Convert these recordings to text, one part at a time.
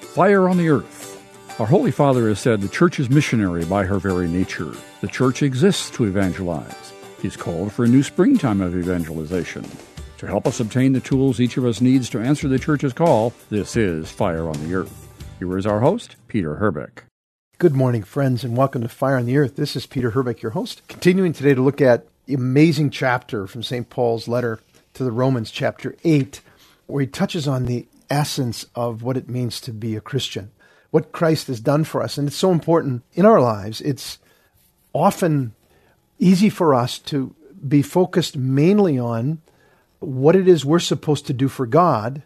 Fire on the Earth. Our Holy Father has said the Church is missionary by her very nature. The Church exists to evangelize. He's called for a new springtime of evangelization. To help us obtain the tools each of us needs to answer the Church's call, this is Fire on the Earth. Here is our host, Peter Herbeck. Good morning, friends, and welcome to Fire on the Earth. This is Peter Herbeck, your host, continuing today to look at the amazing chapter from St. Paul's letter to the Romans, chapter 8, where he touches on the essence of what it means to be a Christian, what Christ has done for us. And it's so important in our lives. It's often easy for us to be focused mainly on what it is we're supposed to do for God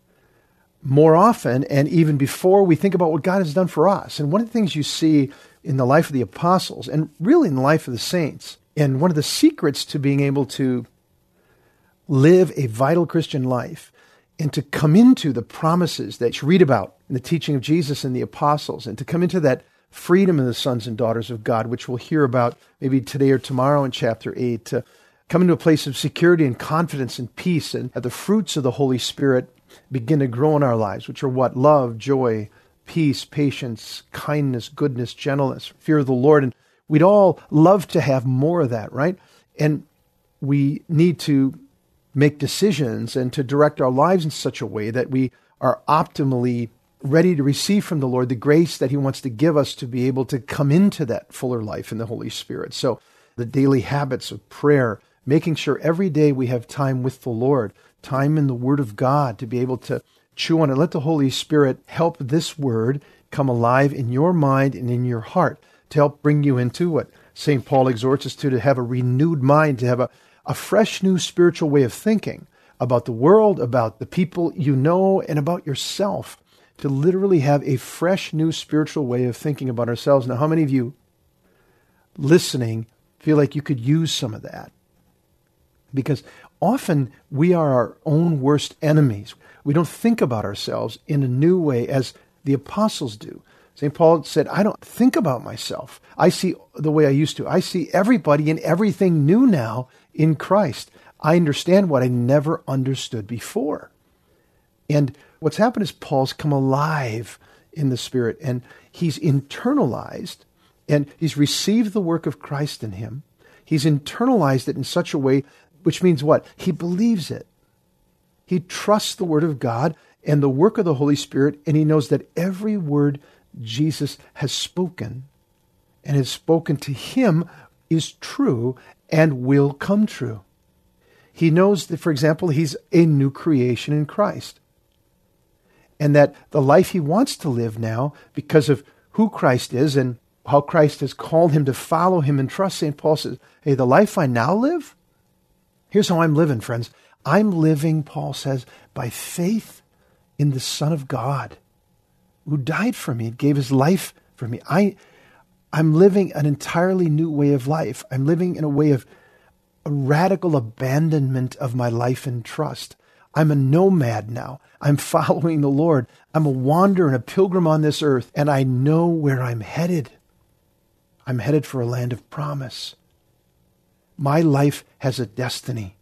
more often, and even before we think about what God has done for us. And one of the things you see in the life of the apostles, and really in the life of the saints, and one of the secrets to being able to live a vital Christian life and to come into the promises that you read about in the teaching of Jesus and the apostles, and to come into that freedom of the sons and daughters of God, which we'll hear about maybe today or tomorrow in chapter 8, to come into a place of security and confidence and peace, and the fruits of the Holy Spirit begin to grow in our lives, which are what? Love, joy, peace, patience, kindness, goodness, gentleness, fear of the Lord. And we'd all love to have more of that, right? And we need to make decisions and to direct our lives in such a way that we are optimally ready to receive from the Lord the grace that He wants to give us to be able to come into that fuller life in the Holy Spirit. So the daily habits of prayer, making sure every day we have time with the Lord, time in the Word of God to be able to chew on it. Let the Holy Spirit help this Word come alive in your mind and in your heart to help bring you into what St. Paul exhorts us to have a renewed mind, to have a fresh new spiritual way of thinking about the world, about the people you know, and about yourself, to literally have a fresh new spiritual way of thinking about ourselves. Now, how many of you listening feel like you could use some of that? Because often we are our own worst enemies. We don't think about ourselves in a new way as the apostles do. St. Paul said, I don't think about myself. I see the way I used to. I see everybody and everything new now in Christ. I understand what I never understood before. And what's happened is Paul's come alive in the Spirit, and he's internalized, and he's received the work of Christ in him. He's internalized it in such a way, which means what? He believes it. He trusts the Word of God and the work of the Holy Spirit, and he knows that every word Jesus has spoken and has spoken to him is true and will come true. He knows that, for example, he's a new creation in Christ, and that the life he wants to live now, because of who Christ is and how Christ has called him to follow him and trust, St. Paul says, hey, the life I now live, here's how I'm living, friends. I'm living, Paul says, by faith in the Son of God, who died for me, gave his life for me. I'm living an entirely new way of life. I'm living in a way of a radical abandonment of my life and trust. I'm a nomad now. I'm following the Lord. I'm a wanderer and a pilgrim on this earth, and I know where I'm headed. I'm headed for a land of promise. My life has a destiny.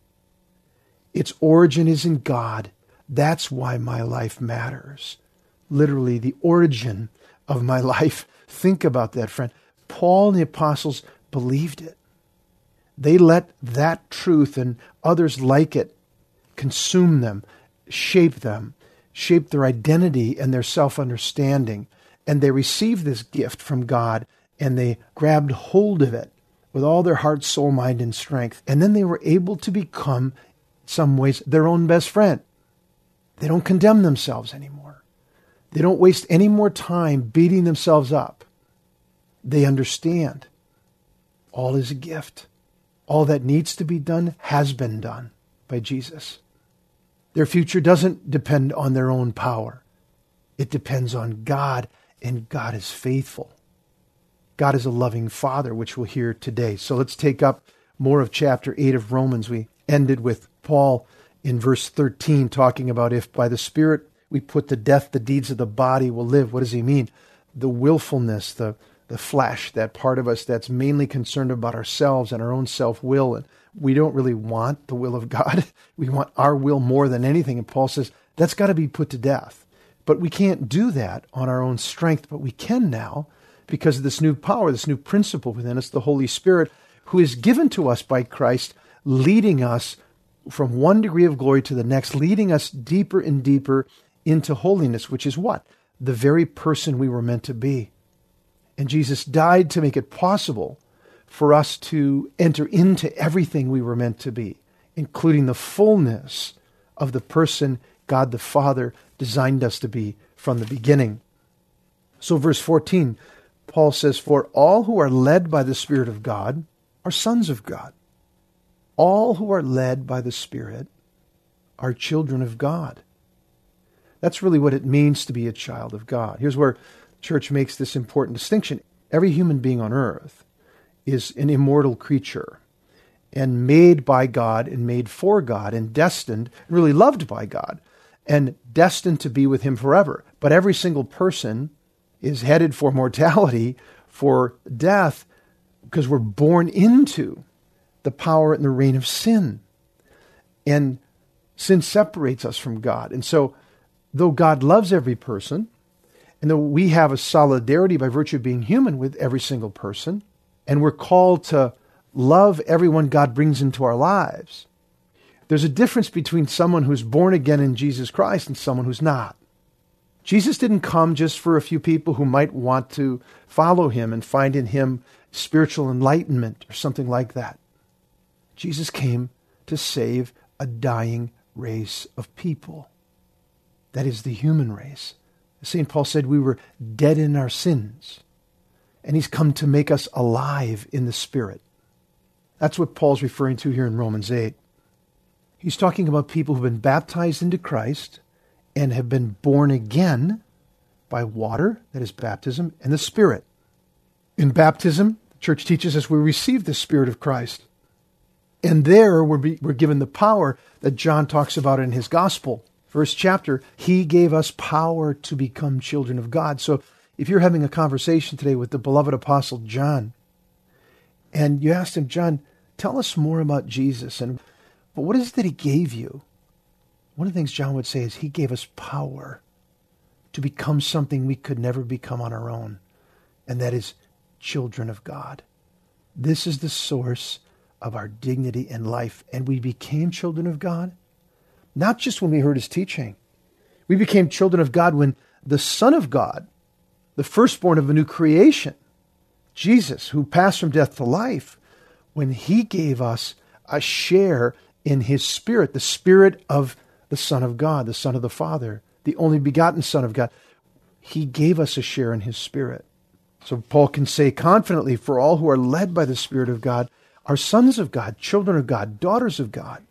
Its origin is in God. That's why my life matters. Literally, the origin of my life. Think about that, friend. Paul and the apostles believed it. They let that truth and others like it consume them, shape their identity and their self-understanding. And they received this gift from God, and they grabbed hold of it with all their heart, soul, mind, and strength. And then they were able to become, in some ways, their own best friend. They don't condemn themselves anymore. They don't waste any more time beating themselves up. They understand all is a gift. All that needs to be done has been done by Jesus. Their future doesn't depend on their own power. It depends on God, and God is faithful. God is a loving Father, which we'll hear today. So let's take up more of chapter 8 of Romans. We ended with Paul in verse 13 talking about if by the Spirit we put to death the deeds of the body, will live. What does he mean? The willfulness, the flesh, that part of us that's mainly concerned about ourselves and our own self-will. And we don't really want the will of God. We want our will more than anything. And Paul says that's got to be put to death. But we can't do that on our own strength, but we can now because of this new power, this new principle within us, the Holy Spirit, who is given to us by Christ, leading us from one degree of glory to the next, leading us deeper and deeper into holiness, which is what? The very person we were meant to be. And Jesus died to make it possible for us to enter into everything we were meant to be, including the fullness of the person God the Father designed us to be from the beginning. So verse 14, Paul says, "For all who are led by the Spirit of God are sons of God." All who are led by the Spirit are children of God. That's really what it means to be a child of God. Here's where the church makes this important distinction. Every human being on earth is an immortal creature and made by God and made for God and destined, really loved by God, and destined to be with Him forever. But every single person is headed for mortality, for death, because we're born into the power and the reign of sin. And sin separates us from God. And so, though God loves every person, and though we have a solidarity by virtue of being human with every single person, and we're called to love everyone God brings into our lives, there's a difference between someone who's born again in Jesus Christ and someone who's not. Jesus didn't come just for a few people who might want to follow Him and find in Him spiritual enlightenment or something like that. Jesus came to save a dying race of people. That is the human race. St. Paul said we were dead in our sins, and He's come to make us alive in the Spirit. That's what Paul's referring to here in Romans 8. He's talking about people who've been baptized into Christ and have been born again by water, that is baptism, and the Spirit. In baptism, the church teaches us we receive the Spirit of Christ. And there we're given the power that John talks about in his gospel. First chapter, He gave us power to become children of God. So if you're having a conversation today with the beloved apostle John, and you asked him, "John, tell us more about Jesus, but what is it that He gave you?" One of the things John would say is He gave us power to become something we could never become on our own, and that is children of God. This is the source of our dignity and life, and we became children of God not just when we heard His teaching. We became children of God when the Son of God, the firstborn of a new creation, Jesus, who passed from death to life, when He gave us a share in His Spirit, the Spirit of the Son of God, the Son of the Father, the only begotten Son of God. He gave us a share in His Spirit. So Paul can say confidently, "For all who are led by the Spirit of God are sons of God, children of God, daughters of God."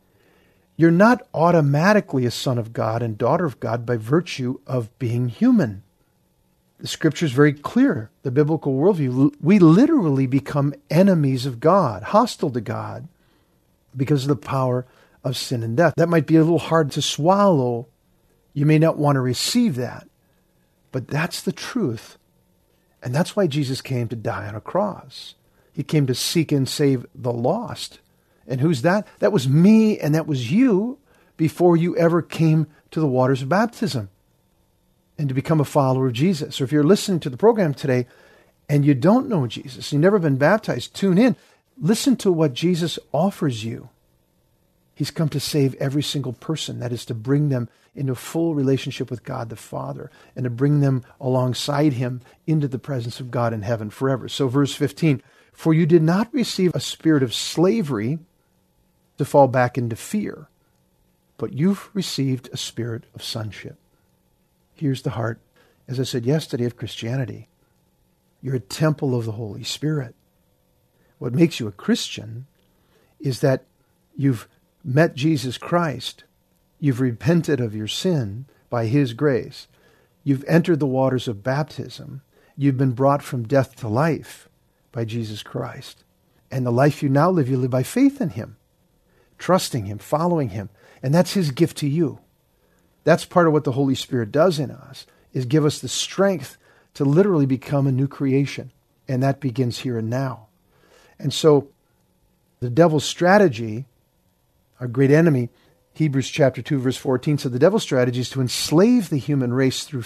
You're not automatically a son of God and daughter of God by virtue of being human. The Scripture is very clear, the biblical worldview. We literally become enemies of God, hostile to God, because of the power of sin and death. That might be a little hard to swallow. You may not want to receive that. But that's the truth. And that's why Jesus came to die on a cross. He came to seek and save the lost. And who's that? That was me and that was you before you ever came to the waters of baptism and to become a follower of Jesus. Or if you're listening to the program today and you don't know Jesus, you've never been baptized, tune in. Listen to what Jesus offers you. He's come to save every single person. That is to bring them into a full relationship with God the Father and to bring them alongside Him into the presence of God in heaven forever. So verse 15, "For you did not receive a spirit of slavery to fall back into fear, but you've received a spirit of sonship." Here's the heart, as I said yesterday, of Christianity. You're a temple of the Holy Spirit. What makes you a Christian is that you've met Jesus Christ. You've repented of your sin by His grace. You've entered the waters of baptism. You've been brought from death to life by Jesus Christ. And the life you live by faith in Him, trusting Him, following Him. And that's His gift to you. That's part of what the Holy Spirit does in us, is give us the strength to literally become a new creation. And that begins here and now. And so the devil's strategy, our great enemy, Hebrews chapter 2, verse 14 said the devil's strategy is to enslave the human race through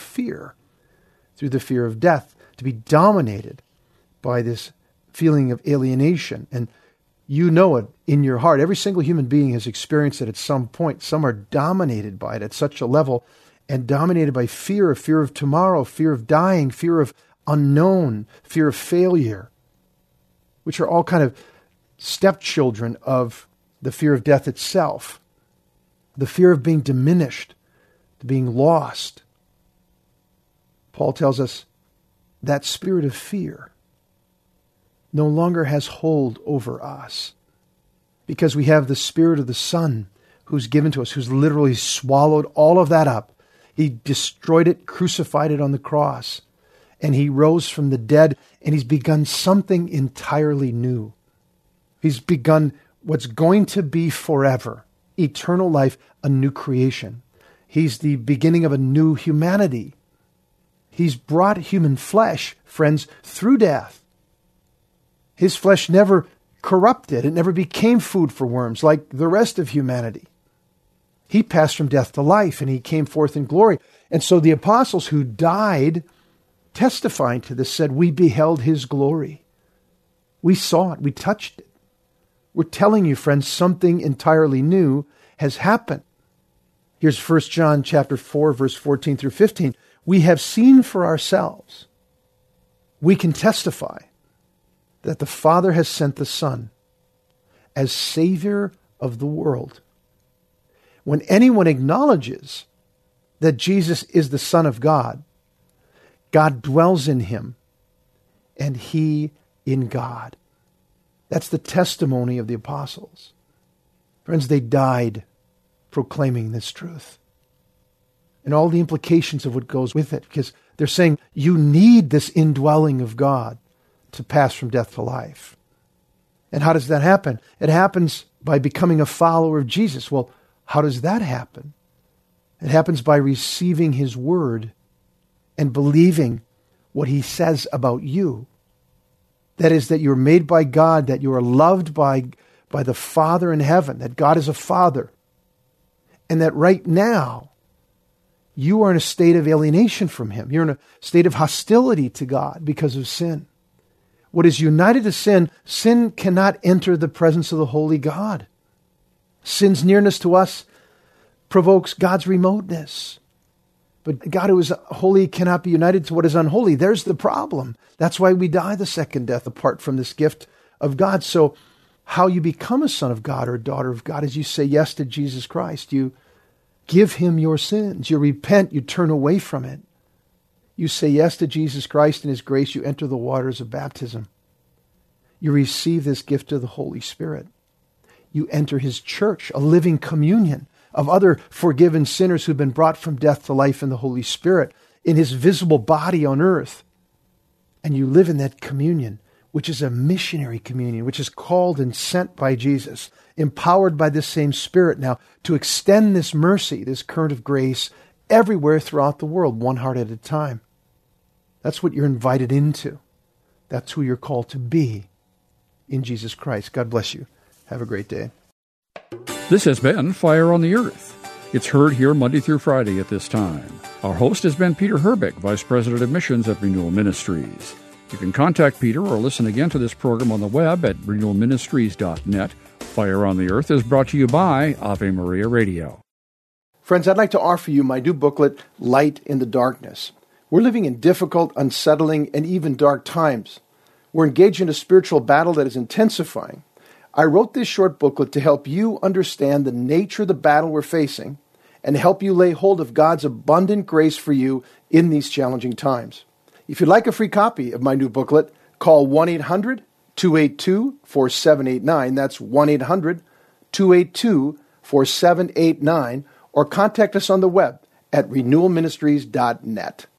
the fear of death, to be dominated by this feeling of alienation. And you know it in your heart. Every single human being has experienced it at some point. Some are dominated by it at such a level, and dominated by fear of tomorrow, fear of dying, fear of unknown, fear of failure, which are all kind of stepchildren of the fear of death itself. The fear of being diminished, being lost. Paul tells us that spirit of fear no longer has hold over us, because we have the Spirit of the Son who's given to us, who's literally swallowed all of that up. He destroyed it, crucified it on the cross, and he rose from the dead, and he's begun something entirely new. He's begun what's going to be forever, eternal life, a new creation. He's the beginning of a new humanity. He's brought human flesh, friends, through death. His flesh never corrupted. It never became food for worms like the rest of humanity. He passed from death to life, and he came forth in glory. And so the apostles who died, testifying to this, said, we beheld his glory. We saw it. We touched it. We're telling you, friends, something entirely new has happened. Here's 1 John chapter 4, verse 14 through 15. We have seen for ourselves. We can testify that the Father has sent the Son as Savior of the world. When anyone acknowledges that Jesus is the Son of God, God dwells in him, and he in God. That's the testimony of the apostles. Friends, they died proclaiming this truth, and all the implications of what goes with it, because they're saying you need this indwelling of God to pass from death to life. And how does that happen? It happens by becoming a follower of Jesus. Well, how does that happen? It happens by receiving his word and believing what he says about you. That is, that you're made by God, that you are loved by the Father in heaven, that God is a Father, and that right now you are in a state of alienation from him. You're in a state of hostility to God because of sin. What is united to sin, sin cannot enter the presence of the holy God. Sin's nearness to us provokes God's remoteness. But God who is holy cannot be united to what is unholy. There's the problem. That's why we die the second death apart from this gift of God. So how you become a son of God or a daughter of God is you say yes to Jesus Christ. You give him your sins. You repent. You turn away from it. You say yes to Jesus Christ and his grace. You enter the waters of baptism. You receive this gift of the Holy Spirit. You enter his church, a living communion of other forgiven sinners who've been brought from death to life in the Holy Spirit, in his visible body on earth. And you live in that communion, which is a missionary communion, which is called and sent by Jesus, empowered by this same Spirit now to extend this mercy, this current of grace, everywhere throughout the world, one heart at a time. That's what you're invited into. That's who you're called to be in Jesus Christ. God bless you. Have a great day. This has been Fire on the Earth. It's heard here Monday through Friday at this time. Our host has been Peter Herbeck, Vice President of Missions at Renewal Ministries. You can contact Peter or listen again to this program on the web at renewalministries.net. Fire on the Earth is brought to you by Ave Maria Radio. Friends, I'd like to offer you my new booklet, Light in the Darkness. We're living in difficult, unsettling, and even dark times. We're engaged in a spiritual battle that is intensifying. I wrote this short booklet to help you understand the nature of the battle we're facing and help you lay hold of God's abundant grace for you in these challenging times. If you'd like a free copy of my new booklet, call 1-800-282-4789. That's 1-800-282-4789, or contact us on the web at renewalministries.net.